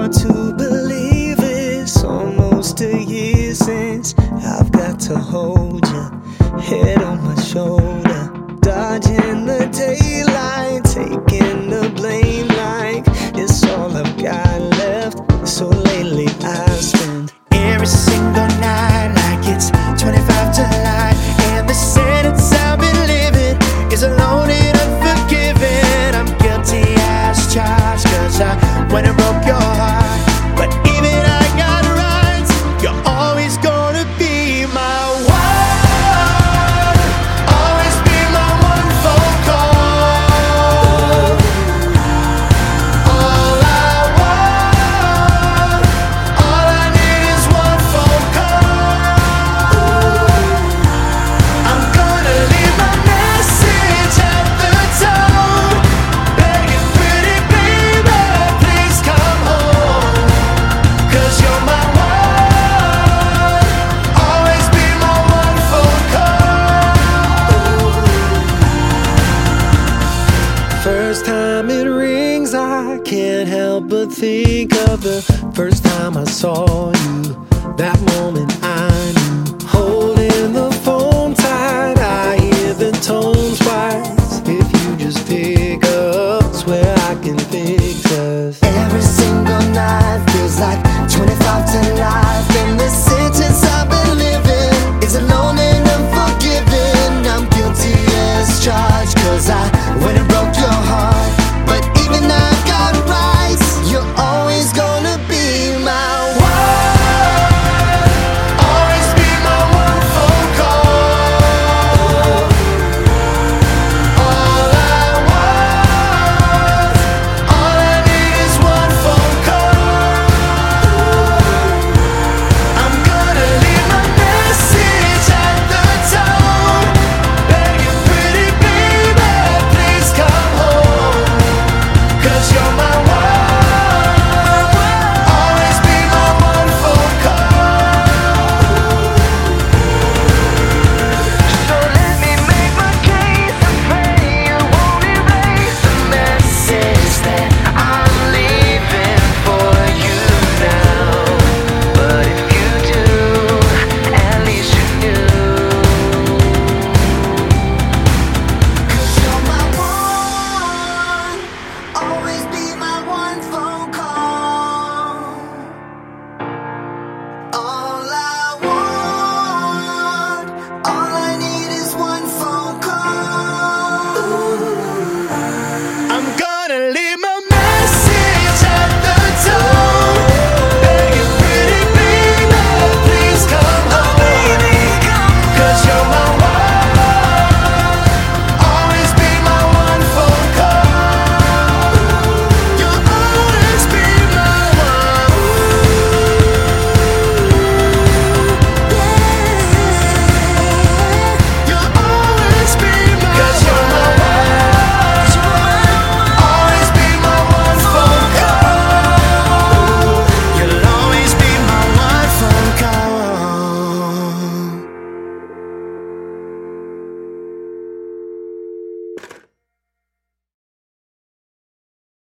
hard to believe it's almost a year since I've got to hold you, head on my shoulder, dodging the daylight, taking the blame like it's all I've got left. So lately I spend every single night like it's 25 to life, and the sentence I've been living is alone and unforgiven. I'm guilty as charged, cause I went and broke your heart, but even I got rights. You're always gonna be my one, always be my one phone call. All I want, all I need is one phone call. I'm gonna leave my message at the door, begging pretty baby, please come home. Cause you're my one, always be my one phone call. First time it rings, I can't help but think of the